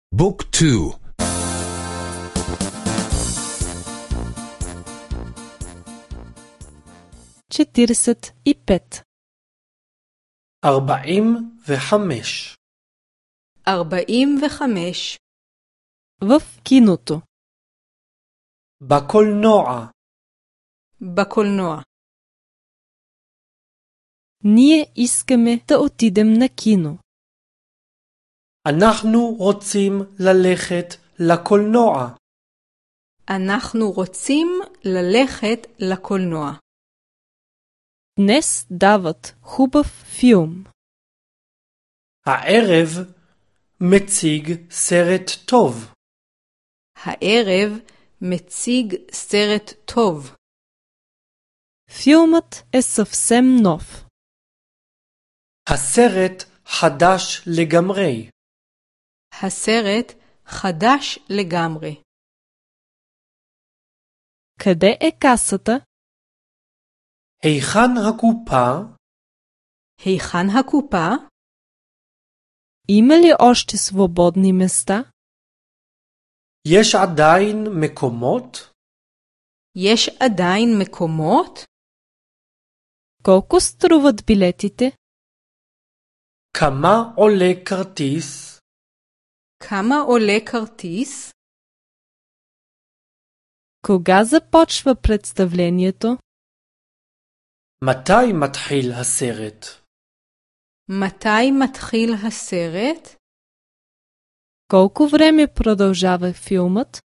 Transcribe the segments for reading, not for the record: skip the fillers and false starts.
بوك 2 45 45 45 в киното. בקולנוע. בקולנוע. Ние искаме да отидем на кино. אנחנו רוצים ללכת לקולנוע. אנחנו רוצים ללכת לקולנוע. Днес дават хубав филм. הערב מציג סרט טוב. הערב מציג סרט טוב. Филмът е съвсем нов. הסרט חדש לגמרי. הסרט חדש לגמרי. Къде е касата? היכן הקופה? היכן הקופה? Има ли още свободни места? יש עדיין מקומות? יש עדיין מקומות? Колко струват билетите? כמה עולה כרטיס? כמה עולה כרטיס? Кога започва представлението? מתי מתחיל הסרט? מתי מתחיל הסרט? Колко време продължава филмът?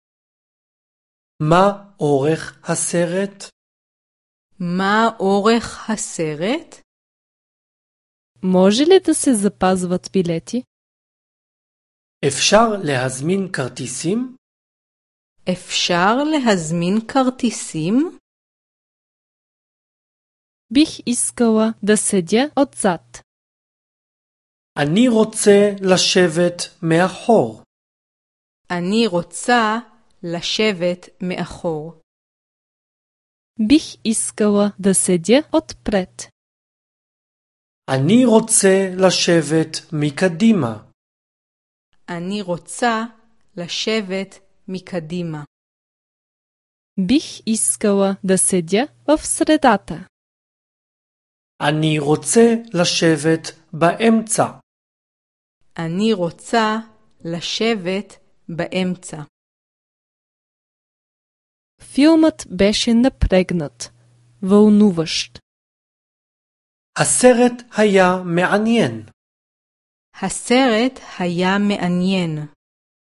מה אורך הסרט? מה אורך הסרט? Може ли да се запазват билети? אפשר להזמין כרטיסים? אפשר להזמין כרטיסים? Бих искала да седя отзад. אני רוצה לשבת מאחור. אני רוצה לשבת מאחור. Бих искала да седя отпред. אני רוצה לשבת מקדימה. אני רוצה לשבת מקדימה. Бих искала да седя в средата. אני רוצה לשבת באמצע. אני רוצה לשבת באמצע. Филмът беше напрегнат, вълнуващ. הסרט היה מעניין. הסרט היה מעניין.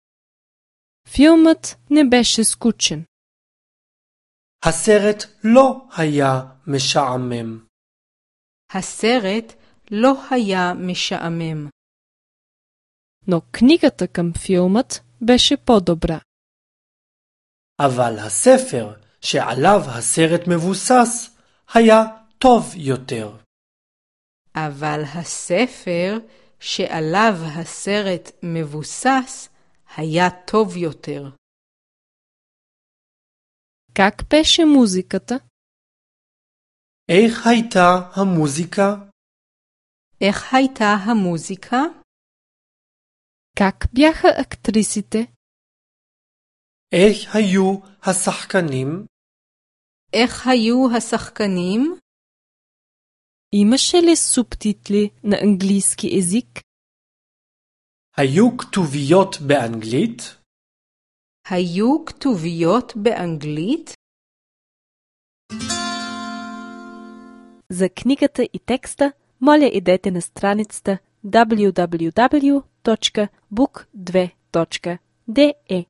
Филмът не беше скучен. הסרט לא היה משעמם. הסרט לא היה משעמם. Но книгата към филмът беше по-добра. אבל הספר שעליו הסרט מבוסס היה טוב יותר. אבל הספר שעליו הסרט מבוסס היה טוב יותר. Как беше музиката? איך הייתה המוזיקה? איך הייתה המוזיקה? Как бяха актрисите? איך היו השחקנים? איך היו השחקנים? Имаше ли субтитли на английски език? היו כתוביות באנגלית? היו כתוביות באנגלית? За книгата и текста, моля идете на страницата www.book2.de